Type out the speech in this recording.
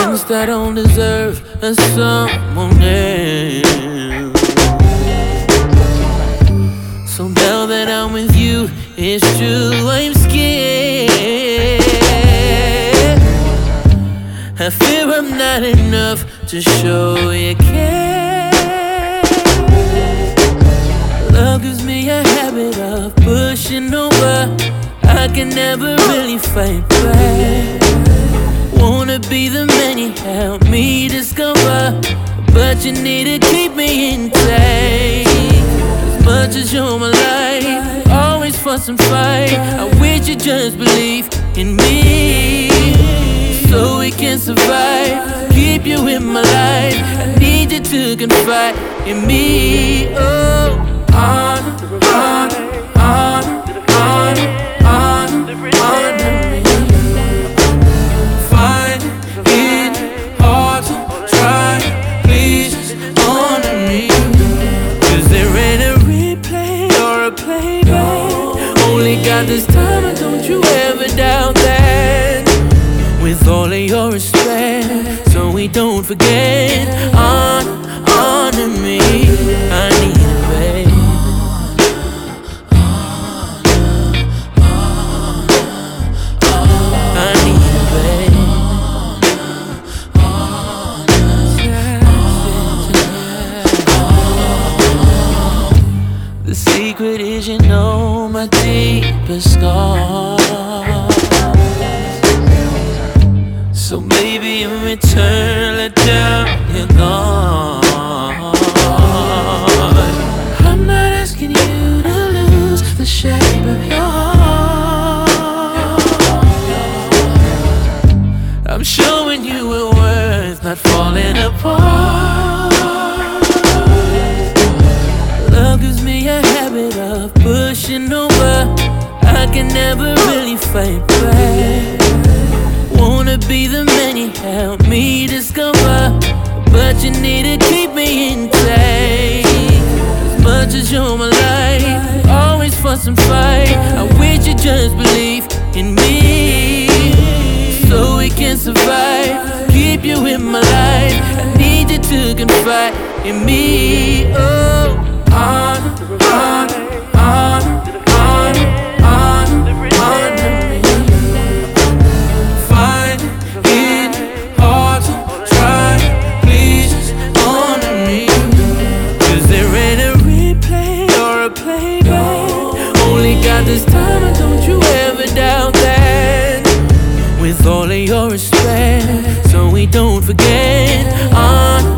friends that don't deserve someone else. So now that I'm with you, it's true, I'm scared. I fear I'm not enough to show you care. Love gives me a habit of pushing over. I can never really fight back. Wanna be the man you help me discover, but you need to keep me intact. As much as you're my life, always fuss and fight, I wish you just believe in me, so we can survive. Keep you in my life, I need you to confide in me. Oh, on me. Find it hard to try, please just honor me. Cause there ain't a replay or a playback. Only got this time, and don't you ever doubt that. With all of your respect, so we don't forget, honor me. I need it, babe. I need it, babe. The secret is, you know, my deepest scar. So maybe in return, let down your guard. I'm not asking you to lose the shape of your heart. I'm showing you a worth, not falling apart. Love gives me a habit of pushing over. I can never really fight back. Wanna be the man you help me discover, but you need to keep me intact. As much as you're my life, always fuss and fight, I wish you just believe in me, so we can survive. Keep you in my life, I need you to confide in me. Oh, on me. Find it hard to try, please just honor me. Cause there ain't a replay or a playback. Only got this time, and don't you ever doubt that. With all of your respect, so we don't forget,